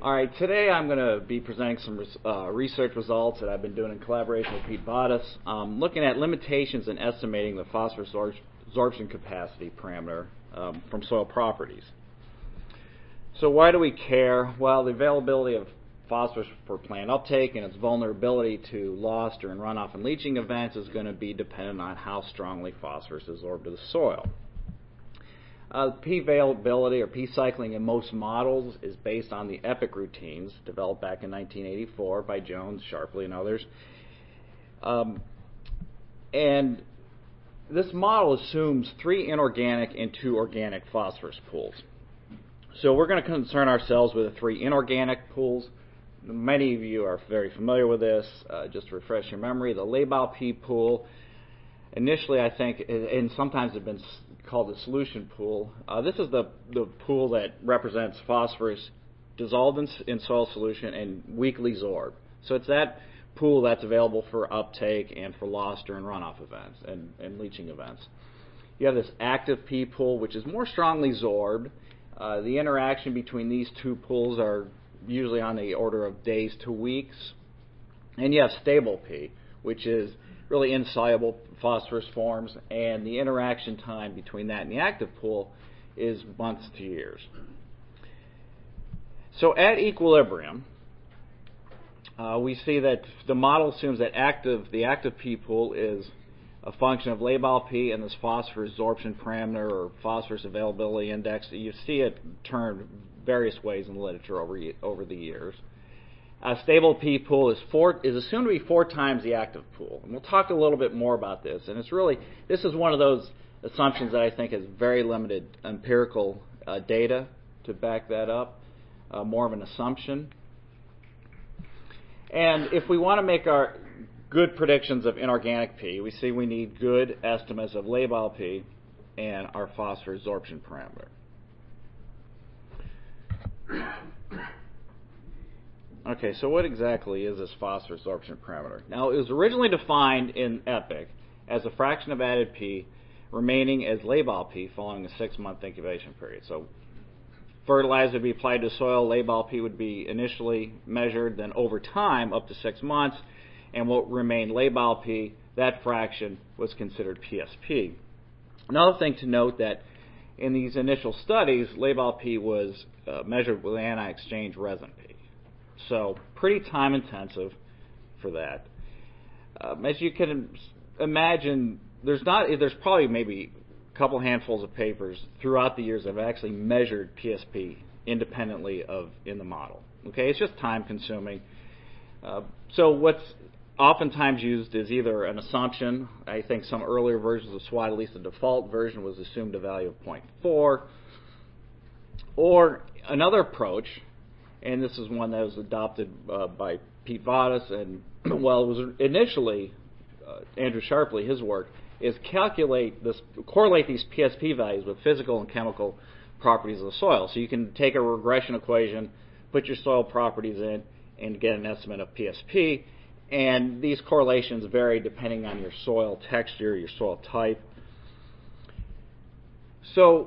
All right, today I'm going to be presenting some research results that I've been doing in collaboration with Pete Vadas, looking at limitations in estimating the phosphorus absorption capacity parameter from soil properties. So why do we care? Well, the availability of phosphorus for plant uptake and its vulnerability to loss during runoff and leaching events is going to be dependent on how strongly phosphorus is absorbed to the soil. P availability or P cycling in most models is based on the EPIC routines developed back in 1984 by Jones, Sharpley, and others. And this model assumes 3 inorganic and 2 organic phosphorus pools. So we're going to concern ourselves with the 3 inorganic pools. Many of you are very familiar with this. Just to refresh your memory, the Labile P pool, initially I think, and sometimes it's been called the solution pool. This is the pool that represents phosphorus dissolved in soil solution and weakly sorbed. So it's that pool that's available for uptake and for loss during runoff events and leaching events. You have this active P pool, which is more strongly sorbed. The interaction between these 2 pools are usually on the order of days to weeks. And you have stable P, which is really insoluble phosphorus forms, and the interaction time between that and the active pool is months to years. So at equilibrium, we see that the model assumes that the active P pool is a function of labile P and this phosphorus absorption parameter or phosphorus availability index. You see it termed various ways in the literature over the years. A stable P pool is assumed to be 4 times the active pool. And we'll talk a little bit more about this. And this is one of those assumptions that I think has very limited empirical data to back that up, more of an assumption. And if we want to make our good predictions of inorganic P, we see we need good estimates of labile P and our phosphorus absorption parameter. Okay, so what exactly is this phosphorus absorption parameter? Now, it was originally defined in EPIC as a fraction of added P remaining as labile P following a 6-month incubation period. So fertilizer would be applied to soil, labile P would be initially measured, then over time, up to 6 months, and what remained labile P, that fraction was considered PSP. Another thing to note that in these initial studies, labile P was measured with anti-exchange resin P. So pretty time intensive for that. As you can imagine, there's probably maybe a couple handfuls of papers throughout the years that have actually measured PSP independently in the model. Okay, it's just time consuming. So what's oftentimes used is either an assumption. I think some earlier versions of SWOT, at least the default version, was assumed a value of 0.4. Or another approach, and this is one that was adopted by Pete Vadas, and it was initially Andrew Sharpley, his work, is correlate these PSP values with physical and chemical properties of the soil. So you can take a regression equation, put your soil properties in, and get an estimate of PSP. And these correlations vary depending on your soil texture, your soil type. So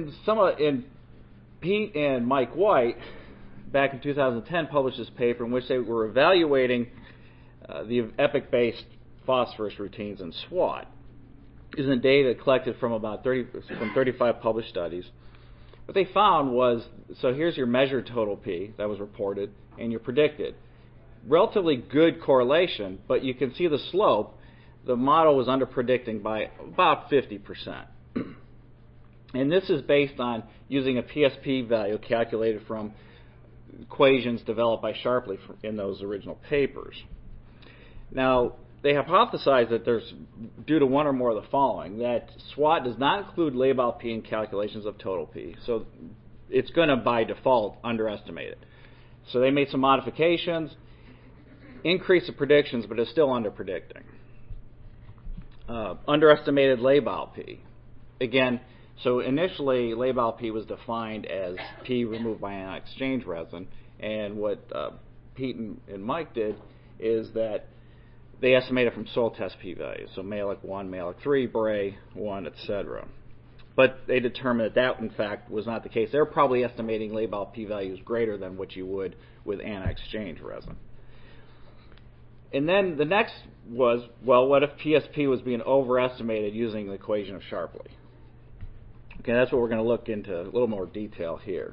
Pete and Mike White, back in 2010, published this paper in which they were evaluating the EPIC-based phosphorus routines in SWOT. Using data collected from 35 published studies. What they found was, so here's your measured total P that was reported, and your predicted. Relatively good correlation, but you can see the slope. The model was under-predicting by about 50%. And this is based on using a PSP value calculated from equations developed by Sharpley in those original papers. Now, they hypothesized that there's, due to one or more of the following, that SWOT does not include labile P in calculations of total P. So it's going to, by default, underestimate it. So they made some modifications, increased the predictions, but it's still under-predicting. Underestimated labile P. Again, so initially, labile P was defined as P removed by an exchange resin, and what Pete and Mike did is that they estimated from soil test P values, so Malik 1, Malik 3, Bray 1, etc. but they determined that in fact was not the case. They're probably estimating labile p-values greater than what you would with anion-exchange resin. And then the next was, well, what if PSP was being overestimated using the equation of Sharpley? Okay, that's what we're going to look into a little more detail here.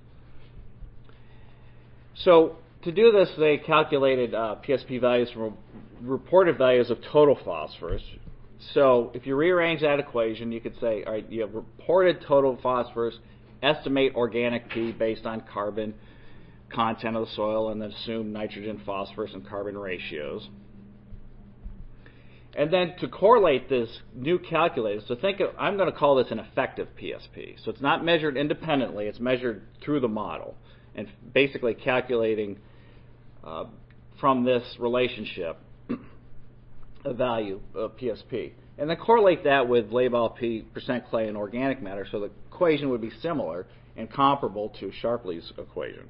So to do this, they calculated PSP values from reported values of total phosphorus. So if you rearrange that equation, you could say, all right, you have reported total phosphorus, estimate organic P based on carbon content of the soil, and then assume nitrogen, phosphorus, and carbon ratios. And then to correlate this new calculator, so think of, I'm going to call this an effective PSP. So it's not measured independently, it's measured through the model, and basically calculating from this relationship a value of PSP. And then correlate that with labile P, percent clay, and organic matter, so the equation would be similar and comparable to Sharpley's equation.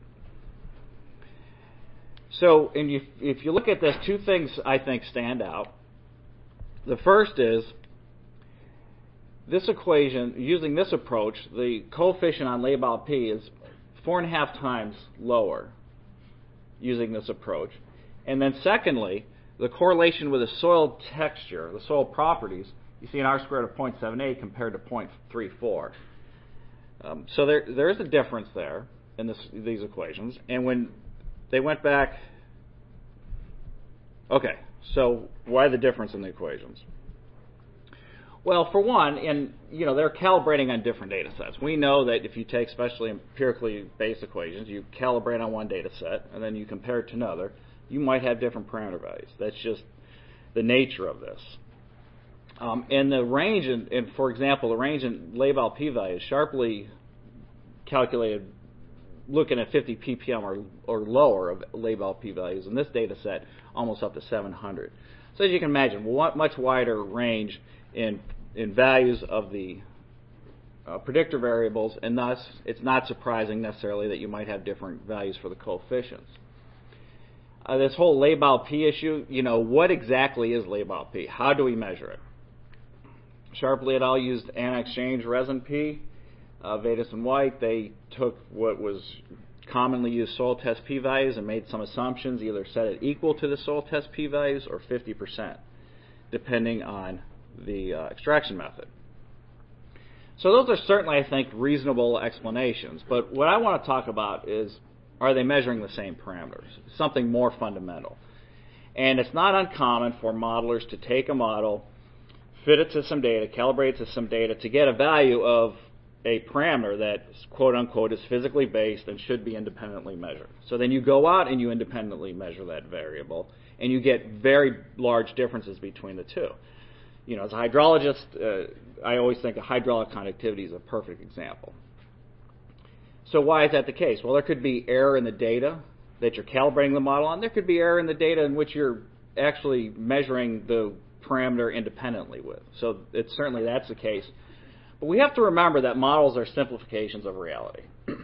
So if you look at this, two things I think stand out. The first is this equation, using this approach, the coefficient on labile P is 4.5 times lower using this approach. And then secondly, the correlation with the soil texture, the soil properties, you see an R-squared of 0.78 compared to 0.34. So there is a difference there in these equations. And when they went back, okay, so why the difference in the equations? Well, for one, they're calibrating on different data sets. We know that if you take especially empirically based equations, you calibrate on one data set and then you compare it to another, you might have different parameter values. That's just the nature of this. And the range, for example, the range in labile p-values, Sharpley calculated looking at 50 ppm or lower of labile p-values. In this data set, almost up to 700. So as you can imagine, much wider range in values of the predictor variables, and thus it's not surprising necessarily that you might have different values for the coefficients. This whole labile P issue, what exactly is labile P? How do we measure it? Sharpley et al. Used anion-exchange resin P. Vedas and White, they took what was commonly used soil test p-values and made some assumptions, either set it equal to the soil test p-values or 50%, depending on the extraction method. So those are certainly, I think, reasonable explanations. But what I want to talk about is, are they measuring the same parameters? Something more fundamental. And it's not uncommon for modelers to take a model, fit it to some data, calibrate it to some data to get a value of a parameter that, quote unquote, is physically based and should be independently measured. So then you go out and you independently measure that variable, and you get very large differences between the two. As a hydrologist, I always think of hydraulic conductivity as a perfect example. So why is that the case? Well, there could be error in the data that you're calibrating the model on. There could be error in the data in which you're actually measuring the parameter independently with. So certainly that's the case. But we have to remember that models are simplifications of reality.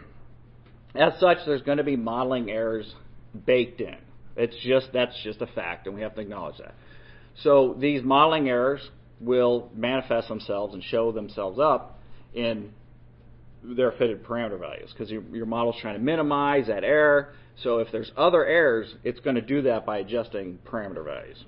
As such, there's going to be modeling errors baked in. That's just a fact, and we have to acknowledge that. So these modeling errors will manifest themselves and show themselves up in their fitted parameter values, because your model's trying to minimize that error. So if there's other errors, it's going to do that by adjusting parameter values.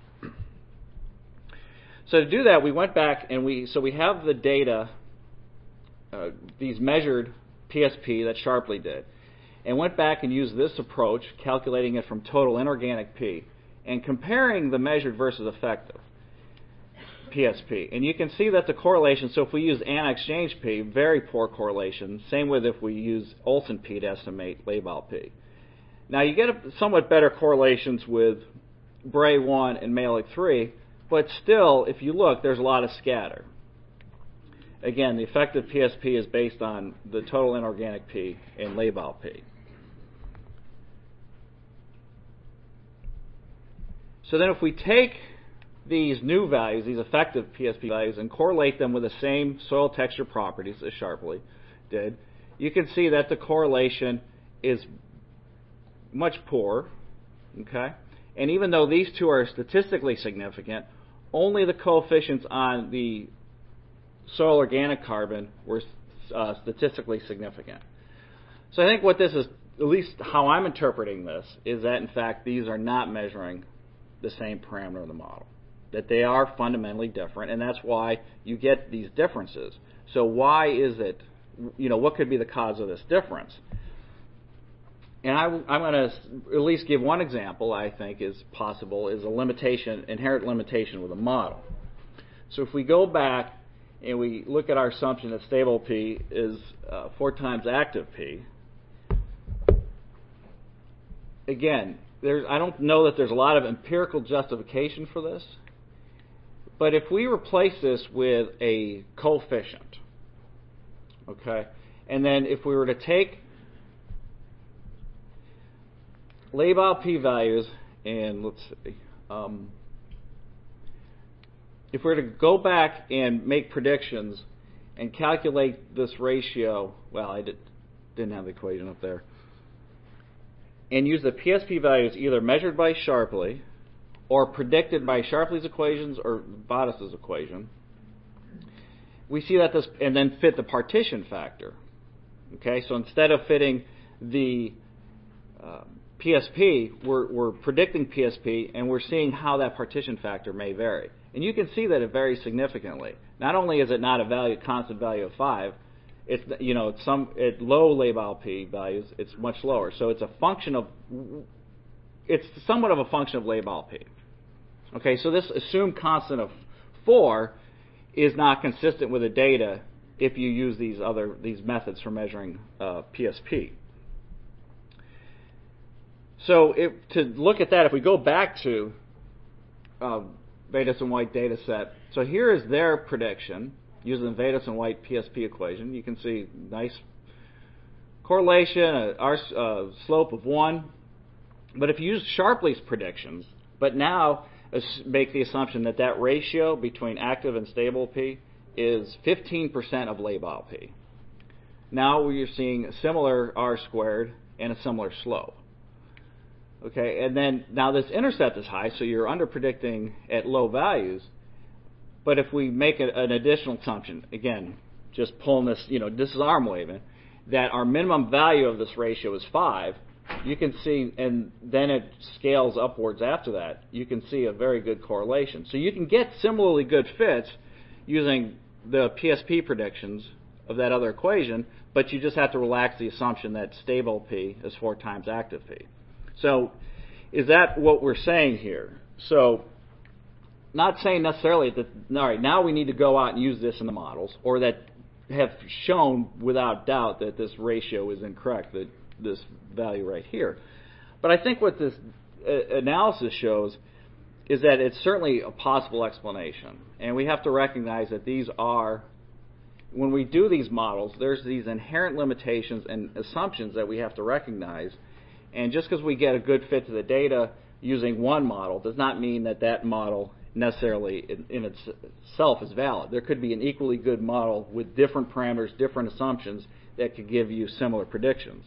So to do that, we went back and we have the data, these measured PSP that Sharpley did, and went back and used this approach, calculating it from total inorganic P, and comparing the measured versus effective PSP. And you can see that the correlation, so if we use anion-exchange P, very poor correlation. Same with if we use Olsen P to estimate labile P. Now you get somewhat better correlations with Bray 1 and Malick 3, but still, if you look, there's a lot of scatter. Again, the effective PSP is based on the total inorganic P and labile P. So then if we take these new values, these effective PSP values, and correlate them with the same soil texture properties as Sharpley did, you can see that the correlation is much poorer. Okay? And even though these two are statistically significant, only the coefficients on the soil organic carbon were statistically significant. So I think what this is, at least how I'm interpreting this, is that in fact these are not measuring the same parameter in the model, that they are fundamentally different, and that's why you get these differences. So why is it, what could be the cause of this difference? And I'm going to at least give one example I think is possible, is a limitation, inherent limitation with a model. So if we go back and we look at our assumption that stable P is 4 times active P, again, I don't know that there's a lot of empirical justification for this, but if we replace this with a coefficient, okay, and then if we were to take labile p-values and let's see, if we were to go back and make predictions and calculate this ratio, well, I didn't have the equation up there, and use the PSP values either measured by Sharpley or predicted by Sharpley's equations or Vadas' equation, we see that this, and then fit the partition factor. Okay, so instead of fitting the PSP, we're predicting PSP, and we're seeing how that partition factor may vary. And you can see that it varies significantly. Not only is it not a constant value of 5, it's at low labile P values, it's much lower. So it's somewhat of a function of labile P. Okay, so this assumed constant of 4 is not consistent with the data if you use these methods for measuring PSP. So to look at that, if we go back to Vadas and White data set, so here is their prediction using the Vadas and White PSP equation. You can see nice correlation, a slope of 1. But if you use Sharpley's predictions, but now make the assumption that ratio between active and stable P is 15% of labile P. Now we're seeing a similar R squared and a similar slope. Okay, and then now this intercept is high, so you're under-predicting at low values. But if we make an additional assumption, again, just pulling this, this is arm waving, that our minimum value of this ratio is 5, you can see, and then it scales upwards after that, you can see a very good correlation. So you can get similarly good fits using the PSP predictions of that other equation, but you just have to relax the assumption that stable P is 4 times active P. So is that what we're saying here? So not saying necessarily that, all right, now we need to go out and use this in the models, or that have shown without doubt that this ratio is incorrect, that this value right here. But I think what this analysis shows is that it's certainly a possible explanation. And we have to recognize that these are, when we do these models, there's these inherent limitations and assumptions that we have to recognize. And just because we get a good fit to the data using one model does not mean that model necessarily in itself is valid. There could be an equally good model with different parameters, different assumptions that could give you similar predictions.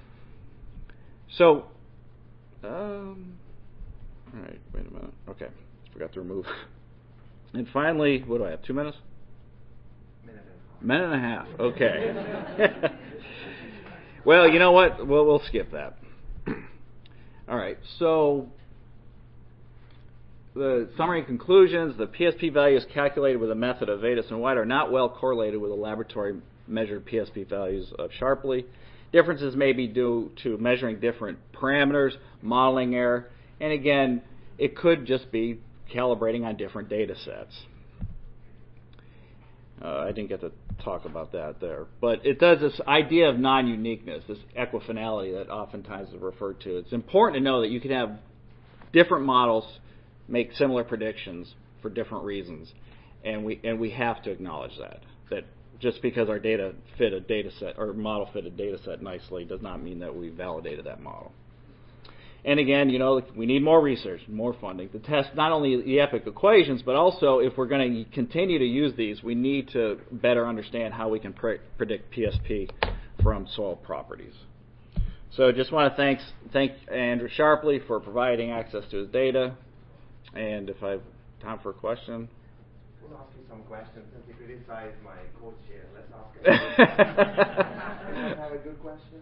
So, all right, wait a minute. Okay, forgot to remove. And finally, what do I have, 2 minutes? Minute and a half, okay. Well, you know what? We'll skip that. All right, so the summary and conclusions, the PSP values calculated with a method of Vadas and White are not well correlated with the laboratory measured PSP values of Sharpley. Differences may be due to measuring different parameters, modeling error, and again, it could just be calibrating on different data sets. I didn't get to talk about that there. But it does this idea of non-uniqueness, this equifinality that oftentimes is referred to. It's important to know that you can have different models make similar predictions for different reasons. And we have to acknowledge that just because our data fit a data set or model fit a data set nicely does not mean that we validated that model. And again, we need more research, more funding to test not only the EPIC equations, but also if we're going to continue to use these, we need to better understand how we can predict PSP from soil properties. So just want to thank Andrew Sharpley for providing access to his data. And if I have time for a question. want to ask you some questions since you criticize my co-chair. Let's ask it. Anyone have a good question?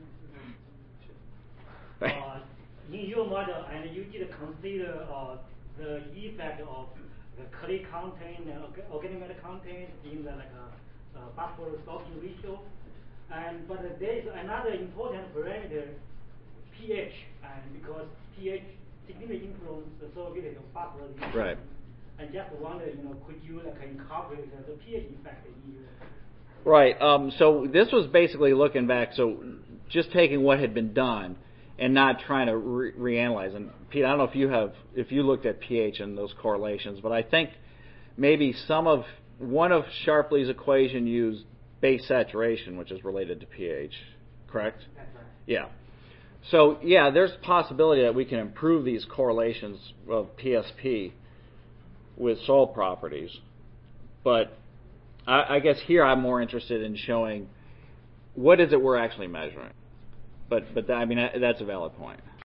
In your model, and you did consider the effect of the clay content and organic matter content in the phosphorus sorption ratio, but there is another important parameter, pH, and because pH significantly influences the solubility of phosphorus. Right. I just wonder, could you incorporate the pH effect in your? Right. So this was basically looking back. So just taking what had been done and not trying to reanalyze. And Pete, I don't know if you looked at pH and those correlations, but I think maybe one of Sharpley's equation used base saturation, which is related to pH. Correct? That's right. Yeah. So yeah, there's a possibility that we can improve these correlations of PSP with soil properties, but I guess here I'm more interested in showing what is it we're actually measuring. But I mean, that's a valid point.